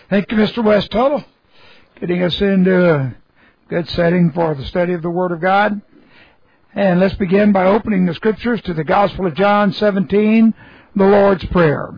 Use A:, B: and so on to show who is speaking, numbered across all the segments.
A: Thank you, Mr. West Tuttle, getting us into a good setting for the study of the Word of God. And let's begin by opening the Scriptures to the Gospel of John 17, the Lord's Prayer.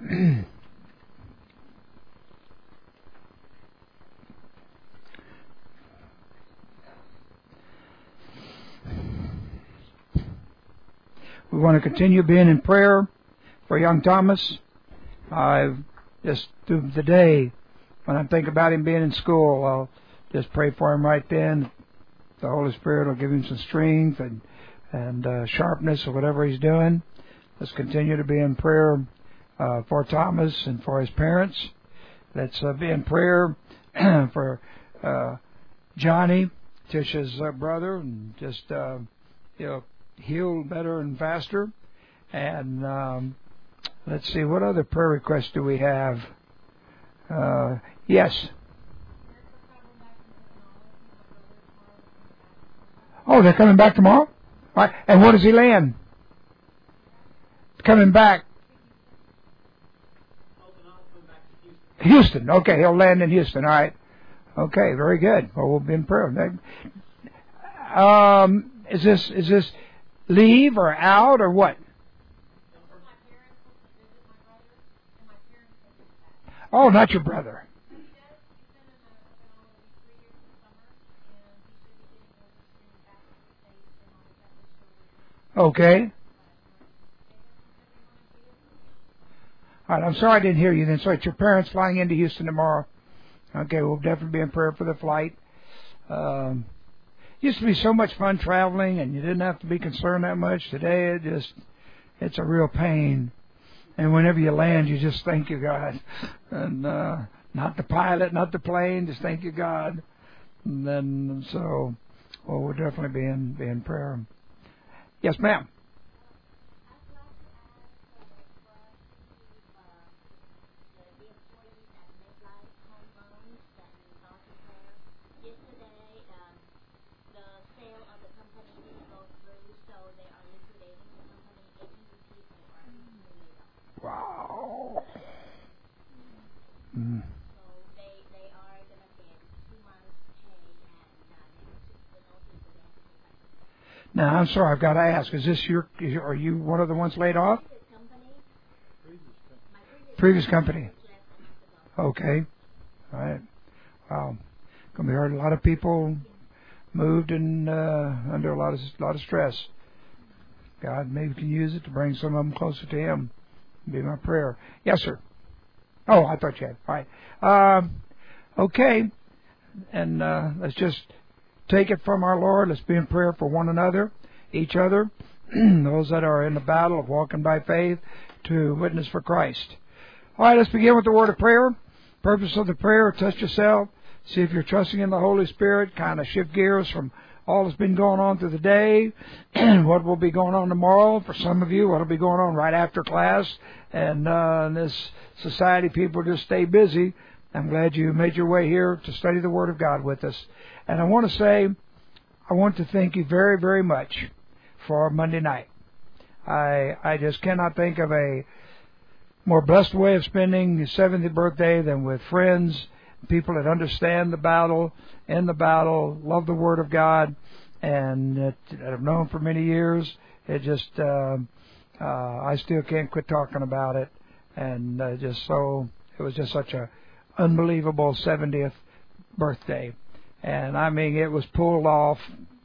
A: We want to continue being in prayer for young Thomas. I've just through the day, when I think about him being in school, I'll just pray for him right then. The Holy Spirit will give him some strength and sharpness or whatever he's doing. Let's continue to be in prayer for Thomas and for his parents. Let's be in prayer for Johnny, Tisha's brother, and just heal better and faster. And let's see, what other prayer requests do we have? Yes. Oh, they're coming back tomorrow? All right. And where does he land? Coming back. Houston. Okay, he'll land in Houston. All right. Okay, very good. Well, we'll be in prayer. Is this leave or out or what? Oh, not your brother. Okay. All right, I'm sorry I didn't hear you then. So it's your parents flying into Houston tomorrow. Okay, we'll definitely be in prayer for the flight. Used to be so much fun traveling, and you didn't have to be concerned that much. Today, it's a real pain. And whenever you land, you just thank you, God. And not the pilot, not the plane, just thank you, God. And then, so, well, we'll definitely be in prayer. Yes, ma'am. Wow. Mm. Now, I'm sorry, I've got to ask, are you one of the ones laid off? Previous company. Okay. All right. Wow. Going to be hard. A lot of people moved and under a lot of stress. God maybe can use it to bring some of them closer to Him. Be my prayer. Yes, sir. Oh, I thought you had. All right. Okay. And let's just take it from our Lord. Let's be in prayer for one another, each other, those that are in the battle of walking by faith to witness for Christ. All right, let's begin with the word of prayer. Purpose of the prayer, test yourself. See if you're trusting in the Holy Spirit. Kind of shift gears from all that's been going on through the day and what will be going on tomorrow. For some of you, what will be going on right after class. And in this society, people just stay busy. I'm glad you made your way here to study the Word of God with us. And I want to thank you very, very much for Monday night. I just cannot think of a more blessed way of spending your 70th birthday than with friends, people that understand the battle, in the battle, love the Word of God, and that I've known for many years. It just, I still can't quit talking about it. And it was just such a unbelievable 70th birthday. And I mean, it was pulled off.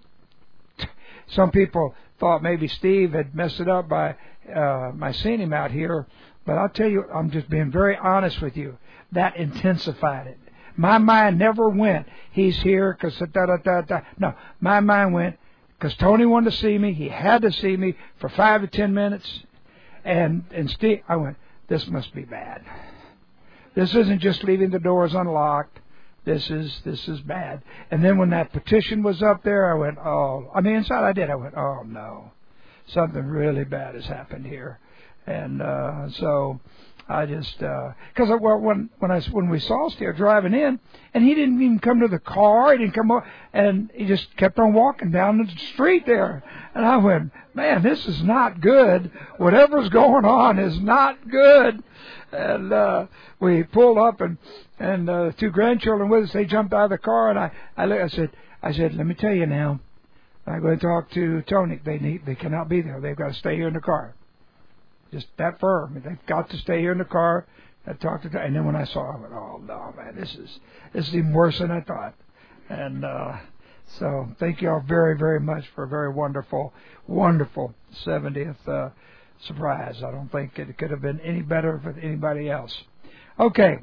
A: Some people thought maybe Steve had messed it up by my seeing him out here. But I'll tell you, I'm just being very honest with you. That intensified it. My mind never went, he's here because da-da-da-da. No, my mind went, because Tony wanted to see me. He had to see me for 5 to 10 minutes. And Steve, I went, this must be bad. This isn't just leaving the doors unlocked. This is bad. And then when that petition was up there, I went, oh, on the inside I did. I went, oh no, something really bad has happened here. And so I just because when we saw Steer driving in, and he didn't even come to the car, he didn't come up, and he just kept on walking down the street there, and I went, man, this is not good. Whatever's going on is not good. And we pulled up, and the two grandchildren with us, they jumped out of the car, and I said, let me tell you now, I'm going to talk to Tony. They cannot be there. They've got to stay here in the car. Just that firm. They've got to stay here in the car. I talked to them, and then when I saw, I went, oh no, man, this is even worse than I thought. And so thank you all very, very much for a very wonderful, wonderful 70th surprise. I don't think it could have been any better for anybody else. Okay.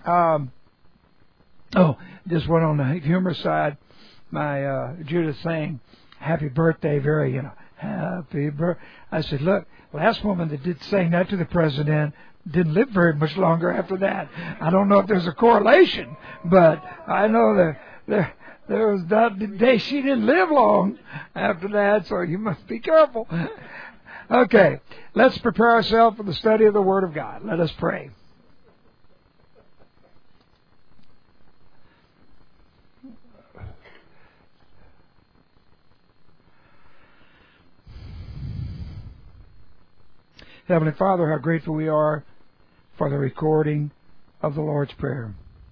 A: Just one on the humor side. My Judith saying, "Happy birthday," very, happy birthday. I said, look, last woman that did sing that to the president didn't live very much longer after that. I don't know if there's a correlation, but I know there was that day she didn't live long after that, so you must be careful. Okay, let's prepare ourselves for the study of the Word of God. Let us pray. Heavenly Father, how grateful we are for the recording of the Lord's Prayer.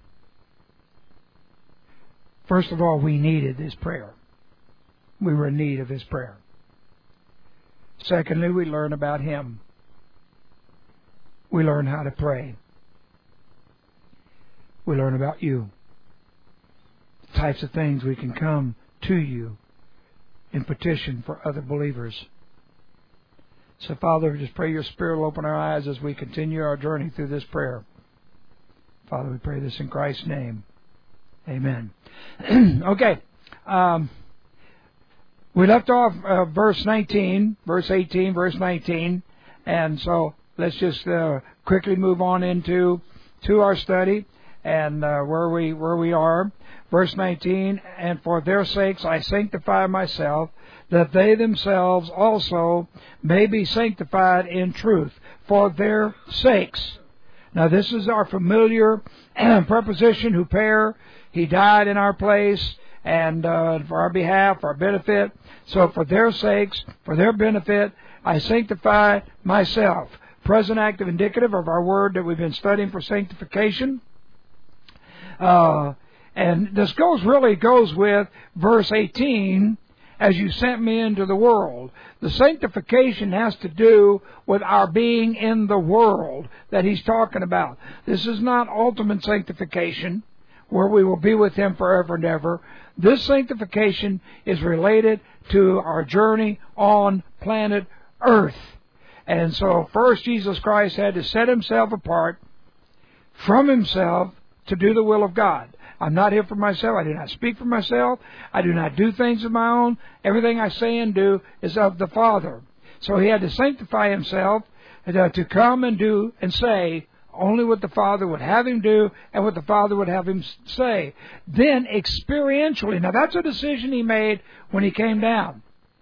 A: First of all, we needed this prayer. We were in need of His prayer. Secondly, we learn about Him. We learn how to pray. We learn about You. The types of things we can come to You in petition for other believers. So, Father, we just pray Your Spirit will open our eyes as we continue our journey through this prayer. Father, we pray this in Christ's name. Amen. Okay. We left off verse 19, verse 18, verse 19. And so let's just quickly move on into our study and where we are. Verse 19, and for their sakes I sanctify myself, that they themselves also may be sanctified in truth, for their sakes. Now this is our familiar preposition, huper. He died in our place and for our behalf, our benefit. So for their sakes, for their benefit, I sanctify myself. Present active indicative of our word that we've been studying for sanctification. And this really goes with verse 18, as you sent me into the world. The sanctification has to do with our being in the world that he's talking about. This is not ultimate sanctification, where we will be with Him forever and ever. This sanctification is related to our journey on planet Earth. And so first Jesus Christ had to set Himself apart from Himself to do the will of God. I'm not here for myself. I do not speak for myself. I do not do things of my own. Everything I say and do is of the Father. So He had to sanctify Himself to come and do and say only what the Father would have Him do and what the Father would have Him say. Then experientially, now that's a decision He made when He came down.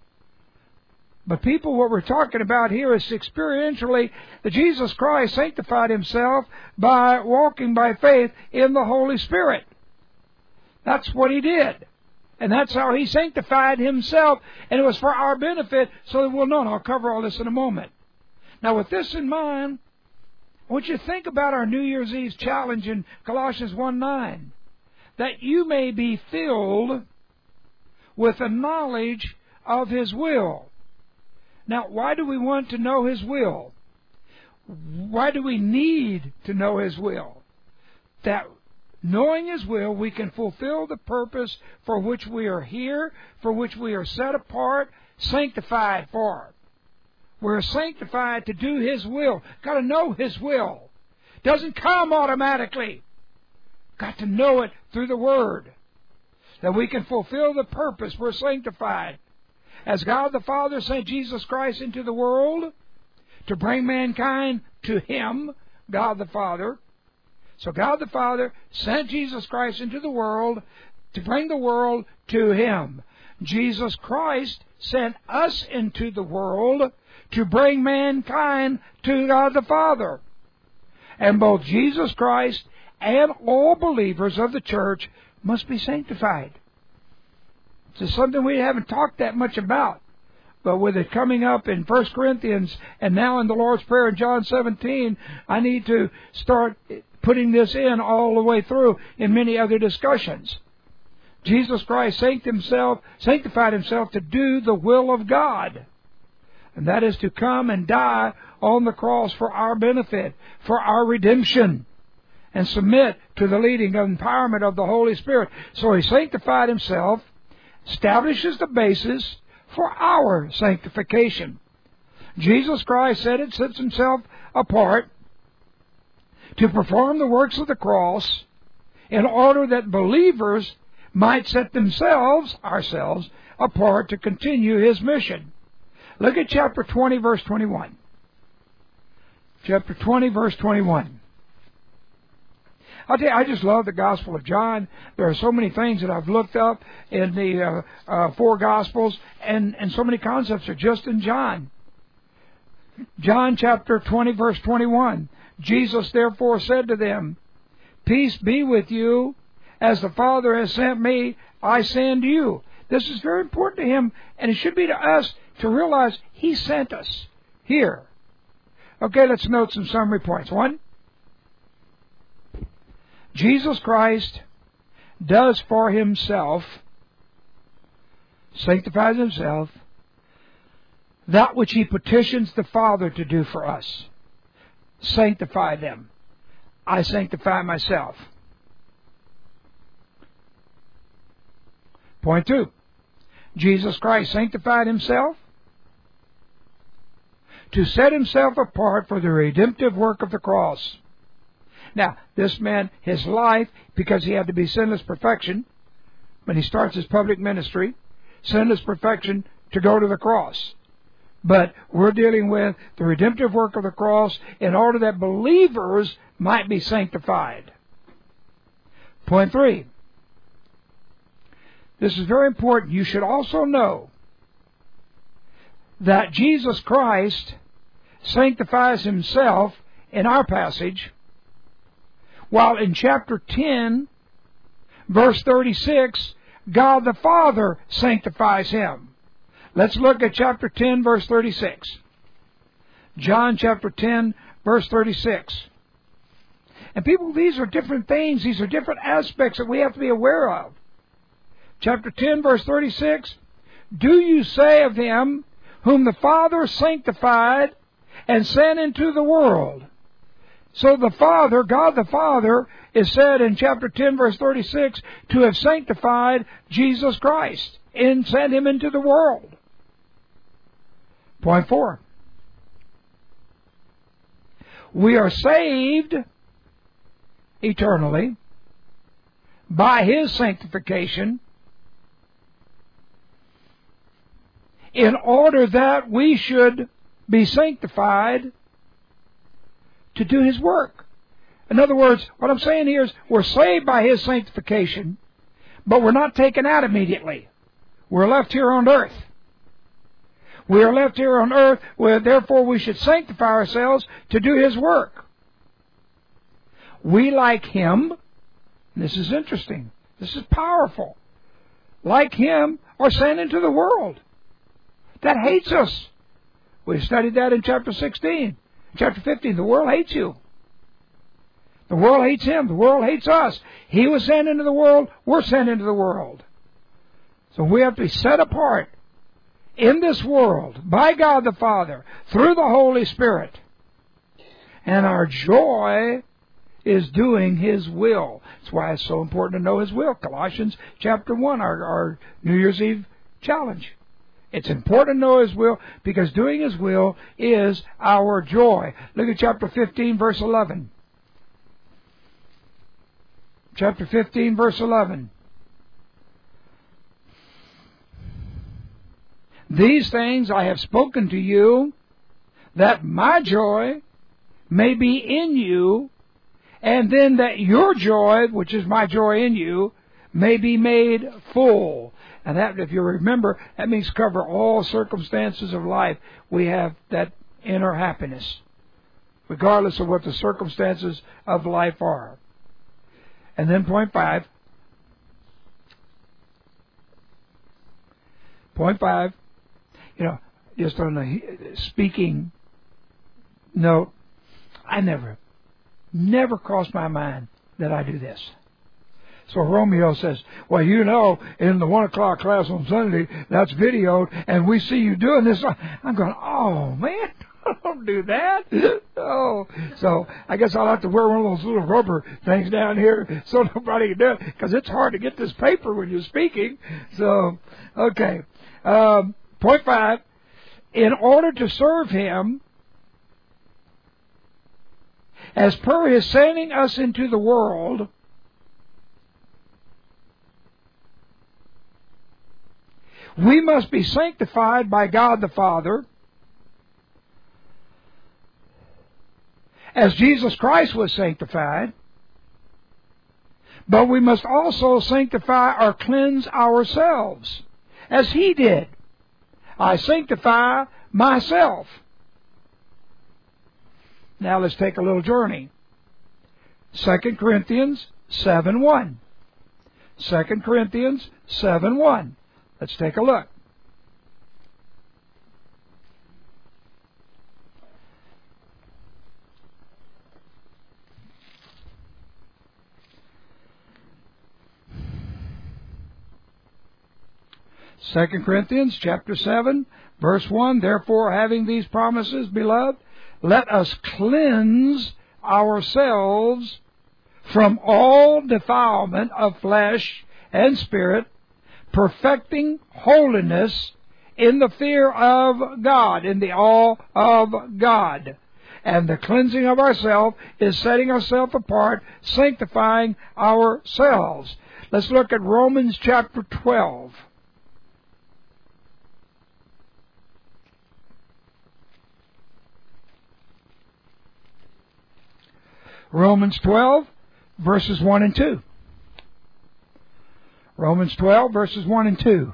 A: But people, what we're talking about here is experientially that Jesus Christ sanctified Himself by walking by faith in the Holy Spirit. That's what He did. And that's how He sanctified Himself. And it was for our benefit so that we'll know. And I'll cover all this in a moment. Now with this in mind, I want you to think about our New Year's Eve challenge in Colossians 1:9. That you may be filled with the knowledge of His will. Now, why do we want to know His will? Why do we need to know His will? That knowing His will, we can fulfill the purpose for which we are here, for which we are set apart, sanctified for. We're sanctified to do His will. Got to know His will. Doesn't come automatically. Got to know it through the Word. That we can fulfill the purpose. We're sanctified. As God the Father sent Jesus Christ into the world to bring mankind to Him, God the Father. So God the Father sent Jesus Christ into the world to bring the world to Him. Jesus Christ sent us into the world to bring mankind to God the Father. And both Jesus Christ and all believers of the church must be sanctified. This is something we haven't talked that much about. But with it coming up in 1 Corinthians and now in the Lord's Prayer in John 17, I need to start putting this in all the way through in many other discussions. Jesus Christ sanctified Himself to do the will of God. And that is to come and die on the cross for our benefit, for our redemption, and submit to the leading and empowerment of the Holy Spirit. So He sanctified Himself, establishes the basis for our sanctification. Jesus Christ sets Himself apart to perform the works of the cross in order that believers might set ourselves apart to continue His mission. Look at chapter 20, verse 21. Chapter 20, verse 21. I'll tell you, I just love the Gospel of John. There are so many things that I've looked up in the four Gospels, and so many concepts are just in John. John chapter 20, verse 21. Jesus therefore said to them, "Peace be with you. As the Father has sent me, I send you." This is very important to Him, and it should be to us to realize He sent us here. Okay, let's note some summary points. 1, Jesus Christ does for Himself, sanctifies Himself, that which He petitions the Father to do for us. Sanctify them. I sanctify myself. Point 2. Jesus Christ sanctified Himself to set Himself apart for the redemptive work of the cross. Now, this meant His life, because He had to be sinless perfection when He starts His public ministry, sinless perfection to go to the cross. But we're dealing with the redemptive work of the cross in order that believers might be sanctified. Point 3. This is very important. You should also know that Jesus Christ sanctifies Himself in our passage, while in chapter 10, verse 36, God the Father sanctifies Him. Let's look at chapter 10, verse 36. John chapter 10, verse 36. And people, these are different things. These are different aspects that we have to be aware of. Chapter 10, verse 36. Do you say of Him whom the Father sanctified and sent into the world? So the Father, God the Father, is said in chapter 10, verse 36, to have sanctified Jesus Christ and sent Him into the world. Point 4. We are saved eternally by His sanctification in order that we should be sanctified to do His work. In other words, what I'm saying here is we're saved by His sanctification, but we're not taken out immediately. We're left here on earth. We are left here on earth, where therefore we should sanctify ourselves to do His work. We, like Him, this is interesting, this is powerful, like Him, are sent into the world that hates us. We studied that in chapter 16. Chapter 15, the world hates you. The world hates Him. The world hates us. He was sent into the world. We're sent into the world. So we have to be set apart in this world by God the Father through the Holy Spirit. And our joy is doing His will. That's why it's so important to know His will. Colossians chapter 1, our New Year's Eve challenge. It's important to know His will because doing His will is our joy. Look at chapter 15, verse 11. Chapter 15, verse 11. These things I have spoken to you, that my joy may be in you, and then that your joy, which is my joy in you, may be made full. And that, if you remember, that means cover all circumstances of life. We have that inner happiness. regardless of what the circumstances of life are. And then point five, just on the speaking note, I never crossed my mind that I do this. So Romeo says, well, in the 1 o'clock class on Sunday, that's videoed, and we see you doing this. I'm going, oh, man, don't do that. Oh, so I guess I'll have to wear one of those little rubber things down here so nobody can do it, because it's hard to get this paper when you're speaking. So, okay. Point five, in order to serve Him, as per His sending us into the world, we must be sanctified by God the Father, as Jesus Christ was sanctified, but we must also sanctify or cleanse ourselves, as He did. I sanctify myself. Now let's take a little journey. 2 Corinthians 7:1. 2 Corinthians 7:1. Let's take a look. Second Corinthians chapter 7, verse 1, therefore, having these promises, beloved, let us cleanse ourselves from all defilement of flesh and spirit, perfecting holiness in the fear of God, in the awe of God. And the cleansing of ourselves is setting ourselves apart, sanctifying ourselves. Let's look at Romans chapter 12. Romans 12, verses 1 and 2. Romans 12, verses 1 and 2.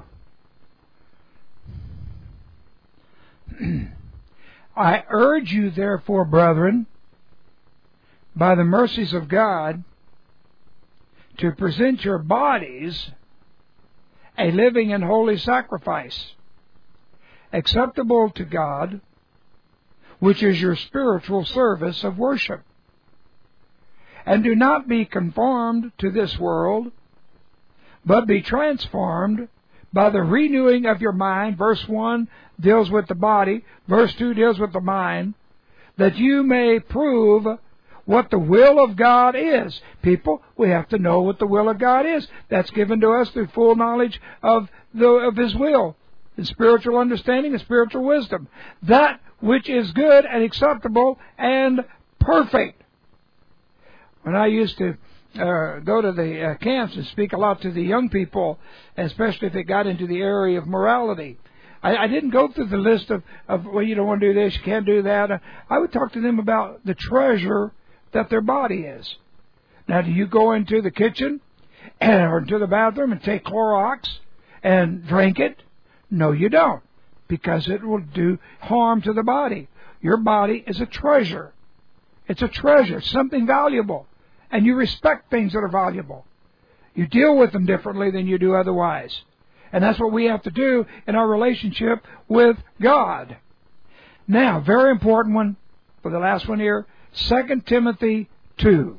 A: I urge you, therefore, brethren, by the mercies of God, to present your bodies a living and holy sacrifice, acceptable to God, which is your spiritual service of worship. And do not be conformed to this world, but be transformed by the renewing of your mind. Verse 1 deals with the body. Verse 2 deals with the mind. That you may prove what the will of God is. People, we have to know what the will of God is. That's given to us through full knowledge of His will, and spiritual understanding and spiritual wisdom. That which is good and acceptable and perfect. When I used to go to the camps and speak a lot to the young people, especially if it got into the area of morality, I didn't go through the list of, well, you don't want to do this, you can't do that. I would talk to them about the treasure that their body is. Now, do you go into the kitchen or into the bathroom and take Clorox and drink it? No, you don't, because it will do harm to the body. Your body is a treasure. It's a treasure, something valuable. And you respect things that are valuable. You deal with them differently than you do otherwise. And that's what we have to do in our relationship with God. Now, very important one, for the last one here, 2 Timothy 2.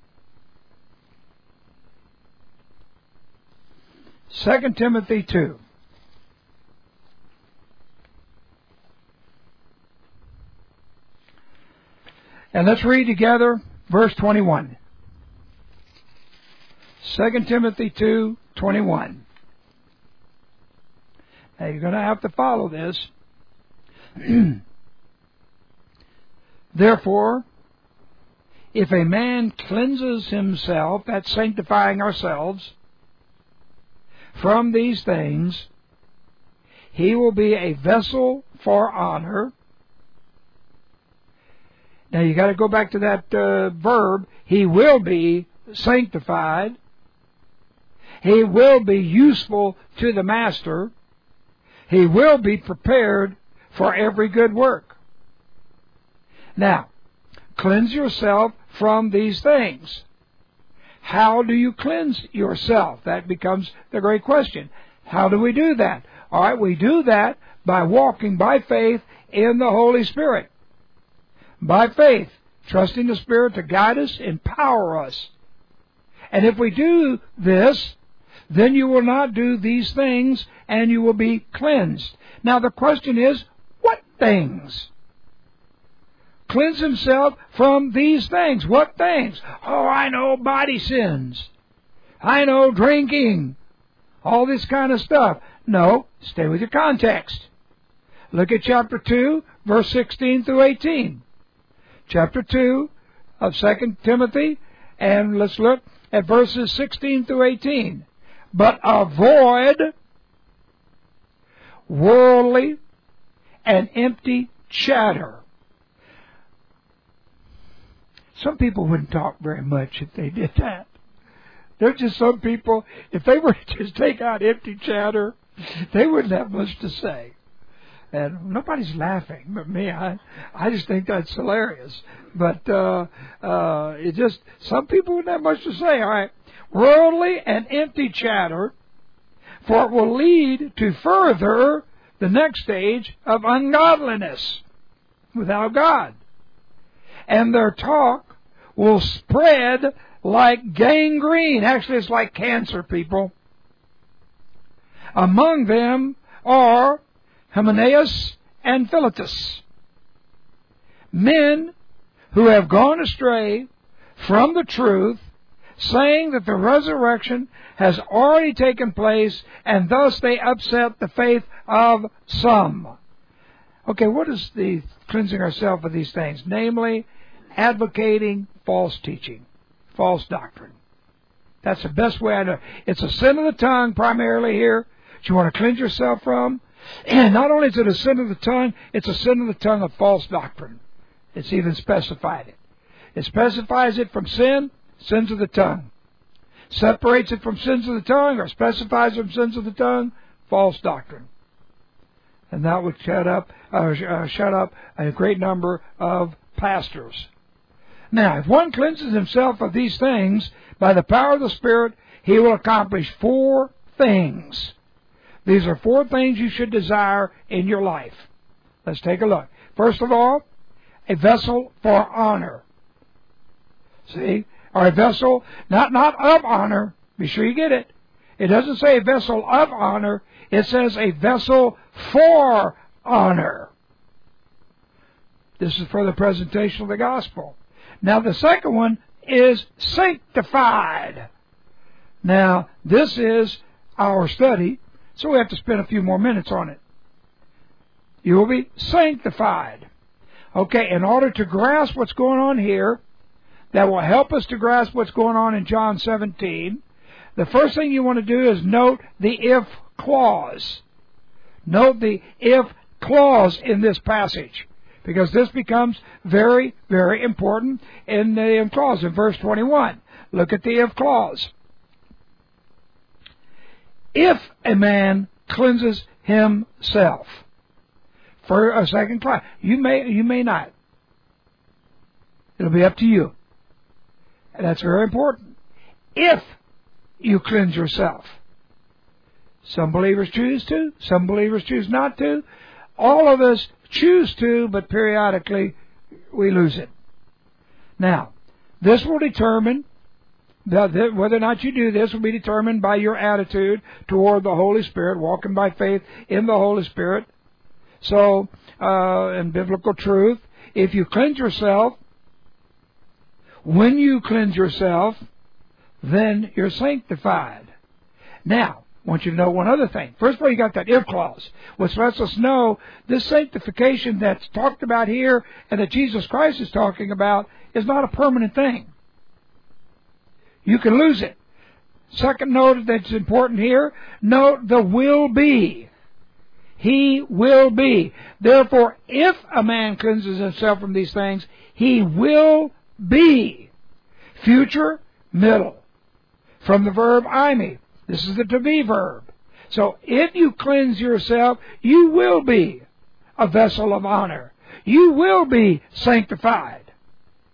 A: 2 Timothy 2. And let's read together verse 21. 2 Timothy 2:21. Now you're going to have to follow this. Therefore, if a man cleanses himself, that's sanctifying ourselves, from these things, he will be a vessel for honor. Now you got to go back to that verb. He will be sanctified. He will be useful to the master. He will be prepared for every good work. Now, cleanse yourself from these things. How do you cleanse yourself? That becomes the great question. How do we do that? All right, we do that by walking by faith in the Holy Spirit. By faith, trusting the Spirit to guide us, empower us. And if we do this, then you will not do these things and you will be cleansed. Now the question is, what things? Cleanse himself from these things. What things? Oh, I know body sins. I know drinking. All this kind of stuff. No, stay with your context. Look at chapter 2, verse 16 through 18. Chapter 2 of 2 Timothy, and let's look at verses 16 through 18. But avoid worldly and empty chatter. Some people wouldn't talk very much if they did that. There's just some people, if they were to just take out empty chatter, they wouldn't have much to say. And nobody's laughing but me. I just think that's hilarious. But it just, some people wouldn't have much to say. All right. Worldly and empty chatter, for it will lead to further the next stage of ungodliness without God. And their talk will spread like gangrene. Actually, it's like cancer, people. Among them are Hymenaeus and Philetus, men who have gone astray from the truth, saying that the resurrection has already taken place, and thus they upset the faith of some. Okay, what is the cleansing ourselves of these things? Namely, advocating false teaching, false doctrine. That's the best way I know. It's a sin of the tongue primarily here that you want to cleanse yourself from. And not only is it a sin of the tongue, it's a sin of the tongue of false doctrine. It's even specified it. It specifies it from sin, sins of the tongue. Separates it from sins of the tongue, or specifies it from sins of the tongue, false doctrine. And that would shut up a great number of pastors. Now, if one cleanses himself of these things by the power of the Spirit, he will accomplish 4 things. These are 4 things you should desire in your life. Let's take a look. First of all, a vessel for honor. See? Or a vessel, not of honor. Be sure you get it. It doesn't say a vessel of honor. It says a vessel for honor. This is for the presentation of the gospel. Now, the second one is sanctified. Now, this is our study, so we have to spend a few more minutes on it. You will be sanctified. Okay, in order to grasp what's going on here, that will help us to grasp what's going on in John 17, the first thing you want to do is note the if clause. Note the if clause in this passage, because this becomes very, very important in the if clause. In verse 21, look at the if clause. If a man cleanses himself. For a second clause. You may not. It'll be up to you. And that's very important. If you cleanse yourself. Some believers choose to. Some believers choose not to. All of us choose to, but periodically we lose it. Now, this will determine, whether or not you do this will be determined by your attitude toward the Holy Spirit, walking by faith in the Holy Spirit. So, in biblical truth, if you cleanse yourself, when you cleanse yourself, then you're sanctified. Now, I want you to know one other thing. First of all, you got that if clause, which lets us know this sanctification that's talked about here and that Jesus Christ is talking about is not a permanent thing. You can lose it. Second note that's important here, note the will be. He will be. Therefore, if a man cleanses himself from these things, he will be. Future, middle. From the verb eimi. This is the to be verb. So if you cleanse yourself, you will be a vessel of honor. You will be sanctified.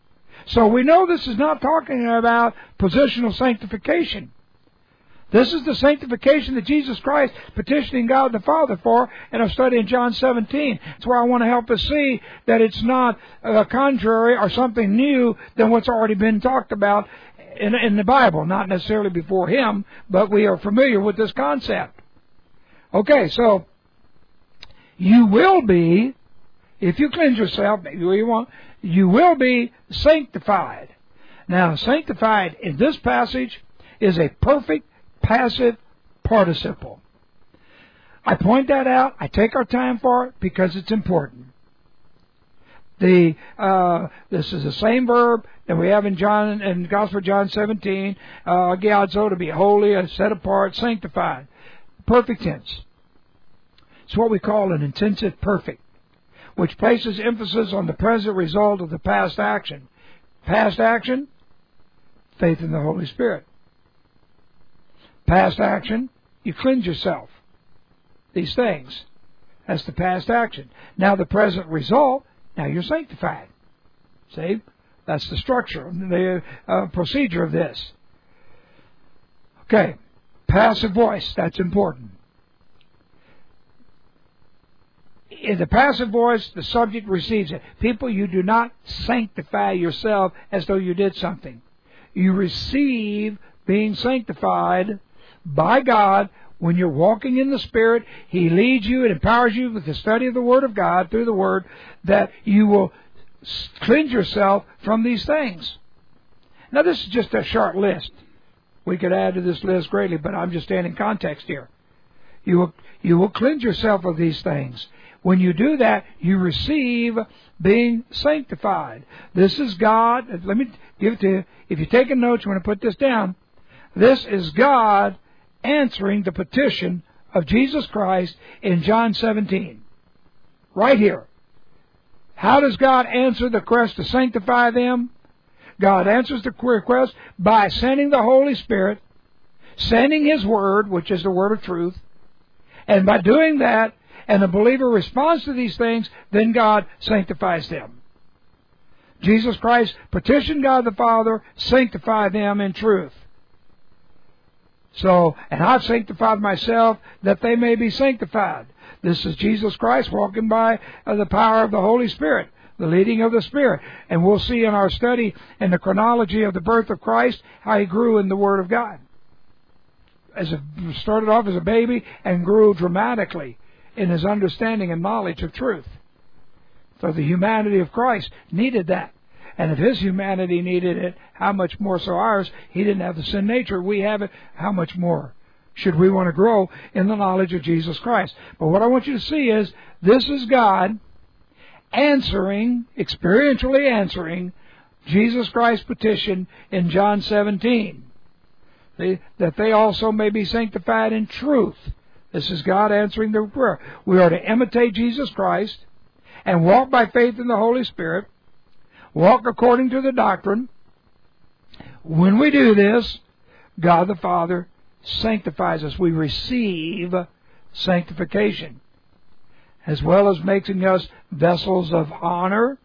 A: So we know this is not talking about positional sanctification. This is the sanctification that Jesus Christ petitioning God the Father for in our study in John 17. That's where I want to help us see that it's not contrary or something new than what's already been talked about in the Bible. Not necessarily before Him, but we are familiar with this concept. Okay, so you will be, if you cleanse yourself, maybe you want, you will be sanctified. Now, sanctified in this passage is a perfect passive participle. I point that out. I take our time for it because it's important. This is the same verb that we have in the Gospel of John 17. Giadzo, to be holy, set apart, sanctified. Perfect tense. It's what we call an intensive perfect, which places emphasis on the present result of the past action. Past action, faith in the Holy Spirit. Past action, you cleanse yourself. These things. That's the past action. Now the present result, now you're sanctified. See? That's the structure, the procedure of this. Okay. Passive voice, that's important. In the passive voice, the subject receives it. People, you do not sanctify yourself as though you did something. You receive being sanctified by God when you're walking in the Spirit. He leads you and empowers you with the study of the Word of God through the Word, that you will cleanse yourself from these things. Now, this is just a short list. We could add to this list greatly, but I'm just adding context here. You will cleanse yourself of these things. When you do that, you receive being sanctified. This is God. Let me give it to you. If you're taking notes, you want to put this down. This is God answering the petition of Jesus Christ in John 17. Right here. How does God answer the request to sanctify them? God answers the request by sending the Holy Spirit, sending His Word, which is the Word of truth. And by doing that, and the believer responds to these things, then God sanctifies them. Jesus Christ petitioned God the Father, sanctify them in truth. So, and I've sanctified myself that they may be sanctified. This is Jesus Christ walking by the power of the Holy Spirit, the leading of the Spirit. And we'll see in our study in the chronology of the birth of Christ how He grew in the Word of God. Started off as a baby and grew dramatically in His understanding and knowledge of truth. So the humanity of Christ needed that. And if His humanity needed it, how much more so ours? He didn't have the sin nature. We have it. How much more should we want to grow in the knowledge of Jesus Christ? But what I want you to see is, this is God answering, experientially answering, Jesus Christ's petition in John 17. That they also may be sanctified in truth. This is God answering their prayer. We are to imitate Jesus Christ and walk by faith in the Holy Spirit. Walk according to the doctrine. When we do this, God the Father sanctifies us. We receive sanctification, as well as making us vessels of honor,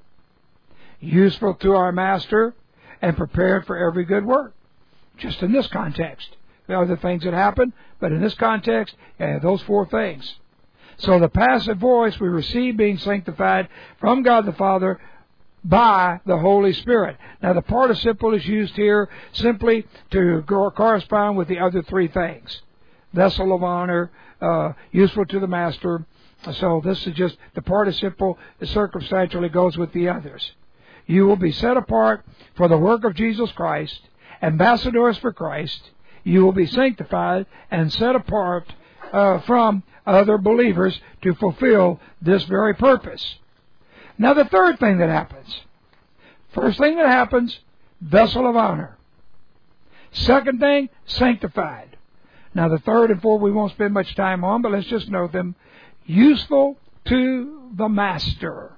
A: useful to our Master, and prepared for every good work. Just in this context. There are other things that happen, but in this context, those four things. So the passive voice, we receive being sanctified from God the Father by the Holy Spirit. Now the participle is used here simply to correspond with the other three things. Vessel of honor, useful to the Master. So this is just the participle that circumstantially goes with the others. You will be set apart for the work of Jesus Christ, ambassadors for Christ. You will be sanctified and set apart from other believers to fulfill this very purpose. Now the third thing that happens. First thing that happens, vessel of honor. Second thing, sanctified. Now the third and fourth we won't spend much time on, but let's just note them. Useful to the Master.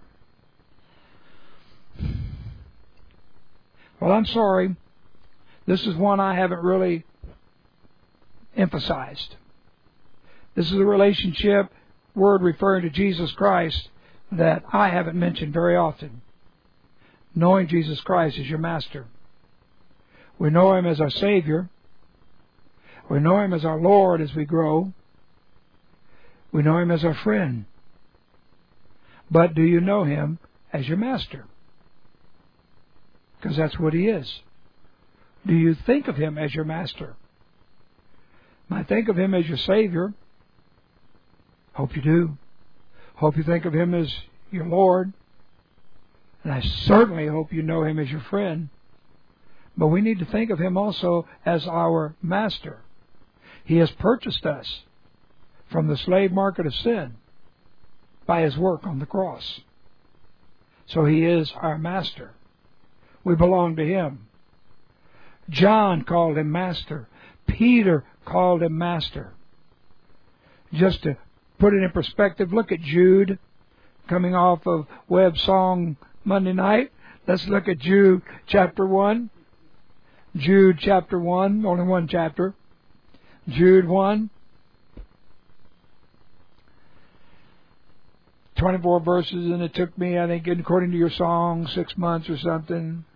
A: Well, I'm sorry. This is one I haven't really emphasized. This is a relationship word referring to Jesus Christ that I haven't mentioned very often. knowing Jesus Christ as your Master. We know Him as our Savior. We know Him as our Lord as we grow. We know Him as our friend. But do you know Him as your Master? Because that's what He is. Do you think of Him as your Master? Might think of Him as your Savior. Hope you do. Hope you think of Him as your Lord. And I certainly hope you know Him as your friend. But we need to think of Him also as our Master. He has purchased us from the slave market of sin by His work on the cross. So He is our Master. We belong to Him. John called Him Master. Peter called Him Master. Just to put it in perspective, look at Jude coming off of Webb Song Monday night. Let's look at Jude chapter 1. Jude chapter 1, only one chapter. Jude 1. 24 verses, and it took me, I think, according to your song, 6 months or something.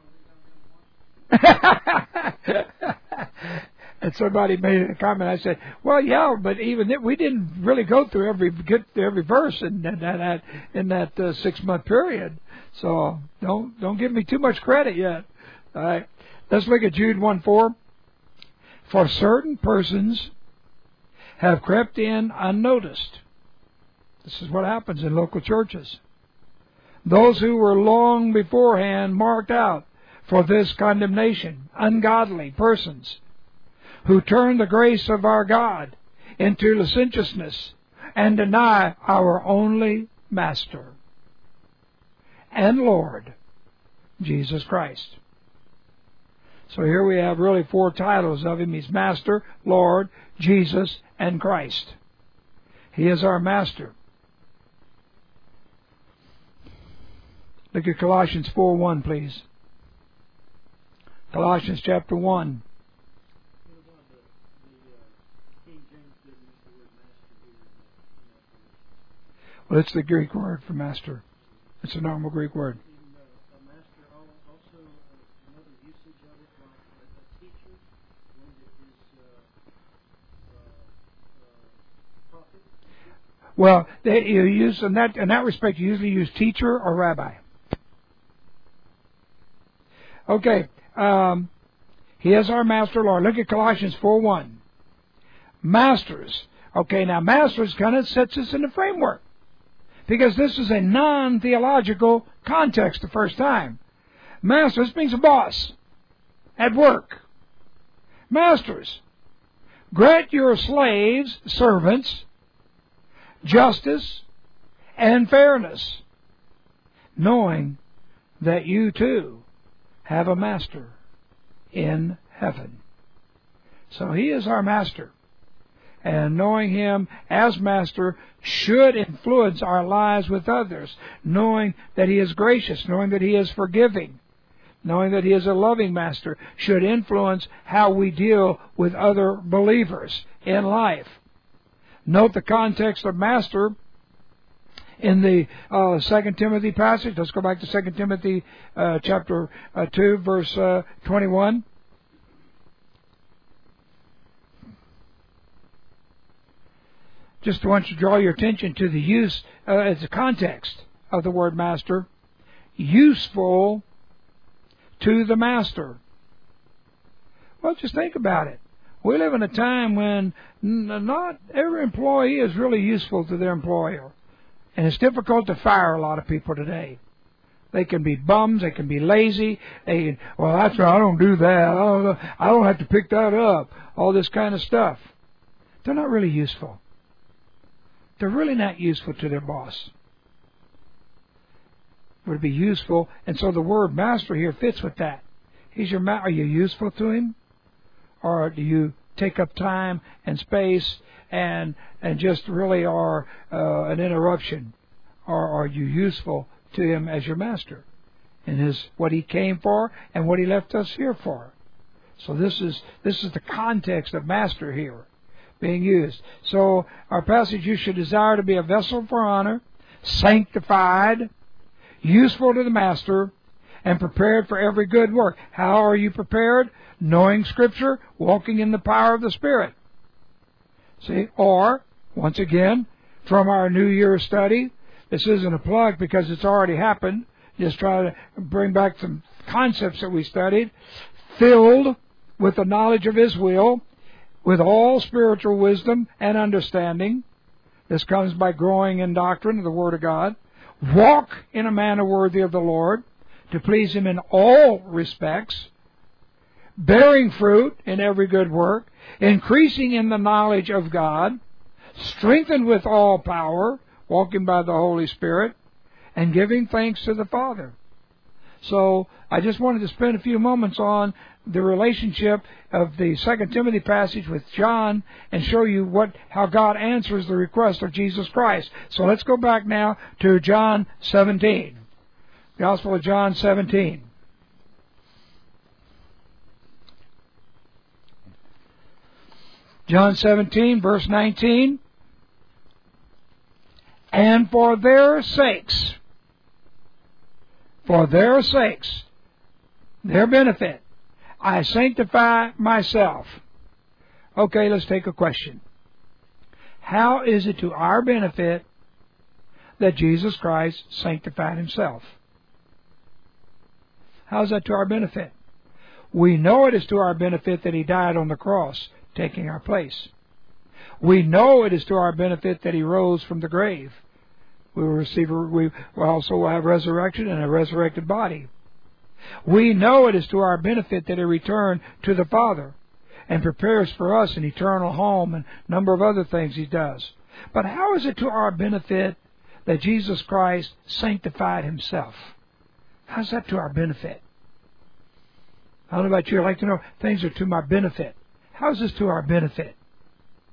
A: And somebody made a comment. I said, "Well, yeah, but even we didn't really get through every verse in that 6 month period. So don't give me too much credit yet." All right, let's look at Jude 1:4. For certain persons have crept in unnoticed. This is what happens in local churches. Those who were long beforehand marked out for this condemnation, ungodly persons, who turn the grace of our God into licentiousness and deny our only Master and Lord, Jesus Christ. So here we have really 4 titles of Him. He's Master, Lord, Jesus, and Christ. He is our Master. Look at Colossians 4:1, please. Colossians chapter 1. Well, it's the Greek word for master. It's a normal Greek word. Well, you use in that respect, you usually use teacher or rabbi. Okay, He is our Master, Lord. Look at Colossians 4:1. Masters. Okay, now masters kind of sets us in the framework, because this is a non-theological context the first time. Masters means a boss at work. Masters, grant your slaves, servants, justice and fairness, knowing that you too have a Master in heaven. So He is our Master. And knowing Him as Master should influence our lives with others, knowing that He is gracious, knowing that He is forgiving, knowing that He is a loving Master, should influence how we deal with other believers in life. Note the context of Master in the 2 Timothy passage. Let's go back to 2 Timothy chapter 2, verse 21. Just want to draw your attention to the use, as the context of the word Master. Useful to the Master. Well, just think about it. We live in a time when not every employee is really useful to their employer. And it's difficult to fire a lot of people today. They can be bums. They can be lazy. Well, that's right, I don't do that. I don't have to pick that up. All this kind of stuff. They're not really useful. They're really not useful to their boss. It would be useful. And so the word Master here fits with that. He's your Are you useful to Him? Or do you take up time and space and just really are an interruption? Or are you useful to Him as your Master in what He came for and what He left us here for? So this is the context of Master here being used. So our passage, you should desire to be a vessel for honor, sanctified, useful to the Master, and prepared for every good work. How are you prepared? Knowing Scripture, walking in the power of the Spirit. See, or, once again, from our New Year study, this isn't a plug because it's already happened, just try to bring back some concepts that we studied, filled with the knowledge of His will, with all spiritual wisdom and understanding. This comes by growing in doctrine of the Word of God. Walk in a manner worthy of the Lord, to please Him in all respects, bearing fruit in every good work, increasing in the knowledge of God, strengthened with all power, walking by the Holy Spirit, and giving thanks to the Father. So I just wanted to spend a few moments on the relationship of the 2 Timothy passage with John and show you how God answers the request of Jesus Christ. So let's go back now to John 17. Gospel of John 17. John 17, verse 19. And for their sakes, their benefit, I sanctify myself. Okay, let's take a question. How is it to our benefit that Jesus Christ sanctified Himself? How is that to our benefit? We know it is to our benefit that He died on the cross, taking our place. We know it is to our benefit that He rose from the grave. We will also have resurrection and a resurrected body. We know it is to our benefit that He returned to the Father and prepares for us an eternal home and a number of other things He does. But how is it to our benefit that Jesus Christ sanctified Himself? How's that to our benefit? I don't know about you. I'd like to know things are to my benefit. How is this to our benefit?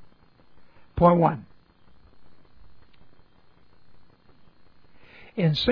A: Point 1. In